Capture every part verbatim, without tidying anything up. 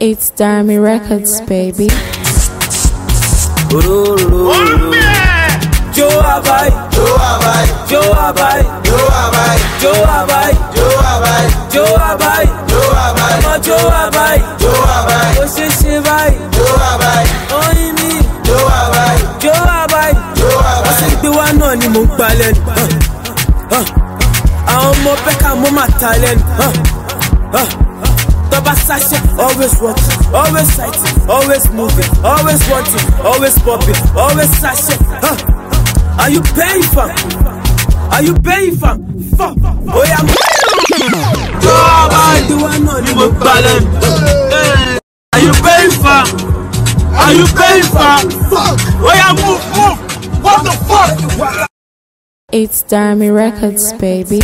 It's Darmy Records, baby. Joe Abai, Joe Abai, Joe Abai, Joe Abai, Joe Abai, Joe Abai, Joe Abai, Joe Abai, Joe Abai, Joe Abai, Oṣé ṣe báyìí, Joe Abai, oyin mi, Joe Abai, Joe Abai, Joe Abai. Wọ́n ṣe gbé wá náà ni mò ń gbà lẹ́nu. Àwọn ọmọ Bẹ́kà mo máa ta lẹ́nu. Toba sasha, always watching, always sighting, always moving, always wanting, always popping, always sasha. Huh? Are you paying for? Are you paying for? Fuck. Oh yeah. Joe, do I know you must balance? Are you paying for? Are you paying for? Fuck. Oh yeah, move, move. What the fuck? It's Darmy Records, baby.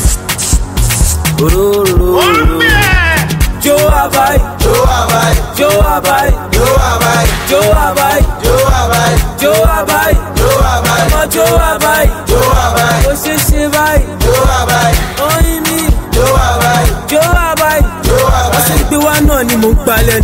Joe Abai, Joe Abai, Joe Abai, Joe Abai, Joe Abai, Joe Abai, Joe Abai, Joe Abai, Joe Abai, Joe Abai, Oṣé ṣe báyìí, Joe Abai, oyin mi, Joe Abai, Joe Abai, Joe Abai. Wọ́n ṣe gbé wá náà ni mò ń gbà lẹ́nu.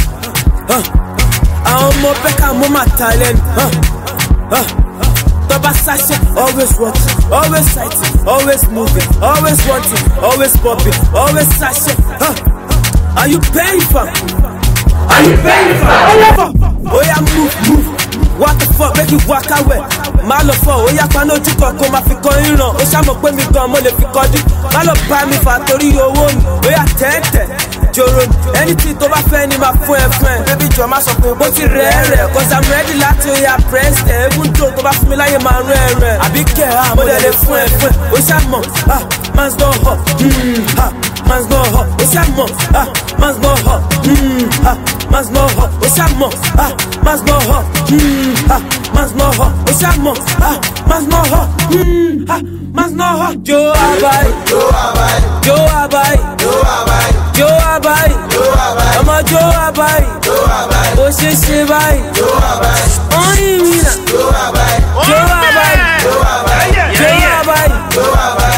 Àwọn ọmọ Bẹ́kà mo máa ta lẹ́nu. Toba sasha, always watching, always sighting, always moving, always wanting, always popping, always sasha. Huh? Are you paying for? Are you paying for? Oh yeah, move, move. What the fuck, make you walk away. Má lọ fọ, ó yá pa lójú kan kó máa fi kọ ìran. Ó ṣàmọ̀ pé mi gan mo lè fi kọjú. Má lọ bá mi fà torí owó mi. Ó yá tẹ́tẹ̀, jòrò mi. Anything tó bá fẹ́ ni máa fún ẹ fún ẹ. Baby jọ má sọ pé bó ti rẹ̀ rẹ̀. Cause I'm ready láti ó yá press ẹ̀. Even though tó bá fún mi láyé máa rún ẹ rẹ̀. Àbí kẹ̀ á, mo dẹ̀ lè fún ẹ fún ẹ. Ó ṣàmọ̀, ah, man's not hot. Mm, ah, man's not hot. Ó ṣàmọ̀, ah, man's not hot. Mm, ah, man's not hot. Ó ṣàmọ̀, ah, man's not hot. Mm, ah, man's not hot. Ó ṣàmọ̀, ah, man's not hot. Mm, ah, man's not hot. Joe Abai, Joe Abai, Joe Abai, Joe Abai, Joe Abai, Joe Abai, ọmọ Joe Abai, Joe Abai, Oṣé ṣe báyìí, Joe Abai, oyin mi náà, Joe Abai, Joe Abai, Joe Abai, Joe Abai, Joe Abai.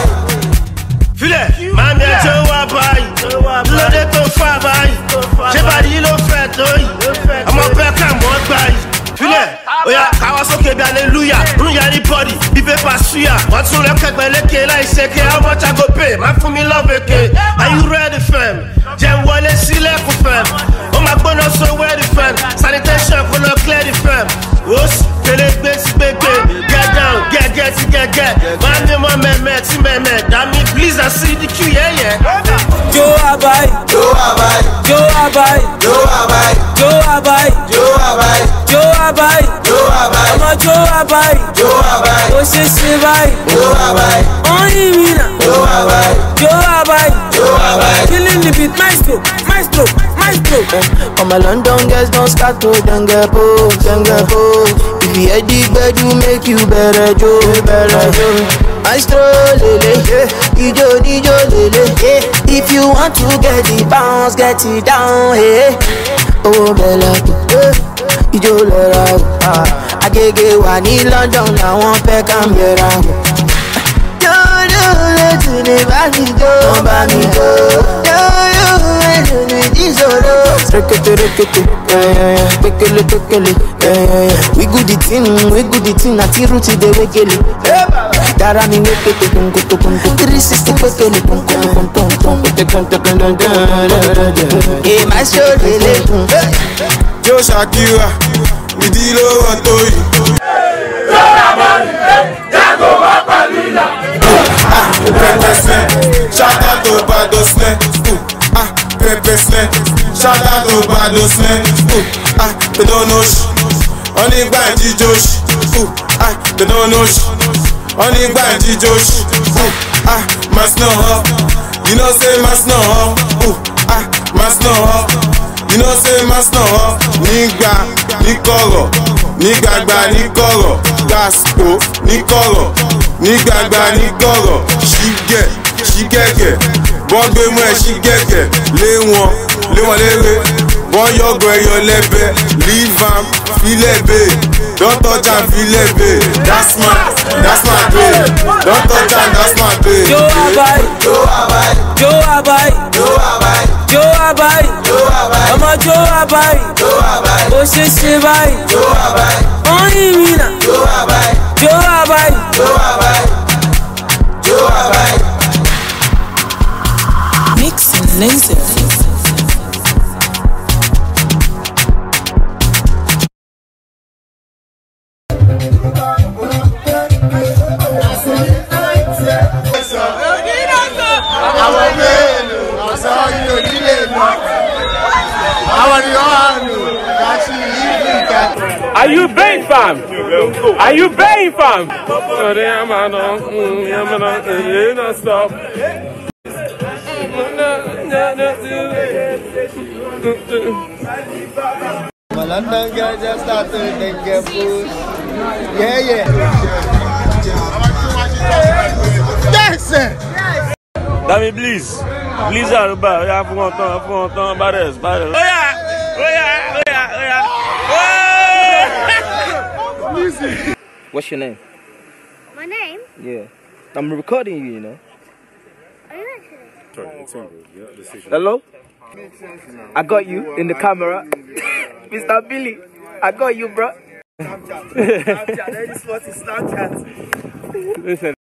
Filẹ̀, mami ẹ Joe Abai, lóde tó fà báyìí, ṣé bàdí ló fẹ́ tó yìí, ọmọ Bẹ́kà mọ́ gbà yìí. Filẹ̀, oya káwọ́ sókè bí hallelujah, rún yàrá bọ́dì bí pépà suya. Wọ́n tún rẹ̀ kẹgbẹ́ lékè láì ṣèké, how much I go pay? Má fún mi love èké. Are you ready fam? Jẹ́ wọlé sílẹ̀kùn fam. Ó máa gbóná so ready fam. Sanitation kò lọ clear the fam. Wòs kele gbé sí gbégbé. Get down, get get sí get get. Máa ní mọ́ mẹ́mẹ́ tí mẹ́mẹ́. Dàmí please I see the queue yẹ́yẹ́. Joe Abai, Joe Abai, Joe Abai, Joe Abai, Joe Abai, Joe Abai, Joe Abai, Joe Abai, ọmọ Joe Abai, Joe Abai, Oṣé ṣe báyìí, Joe Abai, oyin mi náà, Joe Abai, Joe Abai, Joe Abai. Killing the beat, maestro, maestro, maestro. All my London girls don't start to then get bold, then get bold. If you hear the bed, you make you better Joe, better Joe. Maestro lele, ijo ijo lele. If you want to get the bounce, get it down, hey. Oh bella, ijo lera. Agege wa ní London, I want back and better. Yo yo, let's do it, bami go, bami go. Yo yo, let's do it, isoro. Rekete rekete, yeah yeah yeah. Pekele pekele, yeah yeah yeah. We good the thing, we good the thing. Ati ruti de wekele. Dara mi wekete kunko kunko. three sixty pekele kunko kunko kunko. Pekele kunko kunko. Eh, my show lele. Joe Shakira, mi di lo wantoyi. Ah, Pepe Slen, shout out to Bado Slen. Ah, Pepe Slen, shout out to Bado Slen. Ah, they don't know sh. Only Banji Josh. Ah, they don't know sh. Only Banji Josh. Ah, must know her. You know say must know her. Ah, must know her. You know say must know her. Nigga, Nikoro. Nigbagba ní kọ̀rọ̀, Gaspo ní kọ̀rọ̀, nígbàgbà ní kọ̀rọ̀, ṣígẹ̀, ṣígẹ̀gẹ̀, bọ́n gbé mú ẹ ṣígẹ̀gẹ̀, lé wọn, lé wọn léré, bọ́n yọ̀gọ̀ ẹyọ lẹ́bẹ̀, leave am, filẹ̀ bẹ́ẹ̀, don't touch am, filẹ̀ bẹ́ẹ̀, that's my, that's my babe, don't touch am, that's my babe. Joe Abai, Joe Abai, Joe Abai, Joe Abai, Joe Abai, Joe Abai, ọmọ Joe báyìí, bó ṣe ṣe báyìí, wọ́n yí mi nà, jó wá báyìí, jó wá báyìí, jó wá báyìí. Mix and laser. Are you baying, fam? Are you baying, fam? Oh, damn, I know. I'm not stop. My London girl just started to get food. Yeah, yeah. Yes, sir. Dami, please. Please, Aruba. We have one time, one time, Bares, Bares. Oh, yeah. Oh, yeah. Oh, yeah. Oh, yeah. What's your name? My name? Yeah. I'm recording you, you know. Are you actually? Hello? I got you in the camera. Mister Billy, I got you, bro. Snapchat. Snapchat. Snapchat. Listen.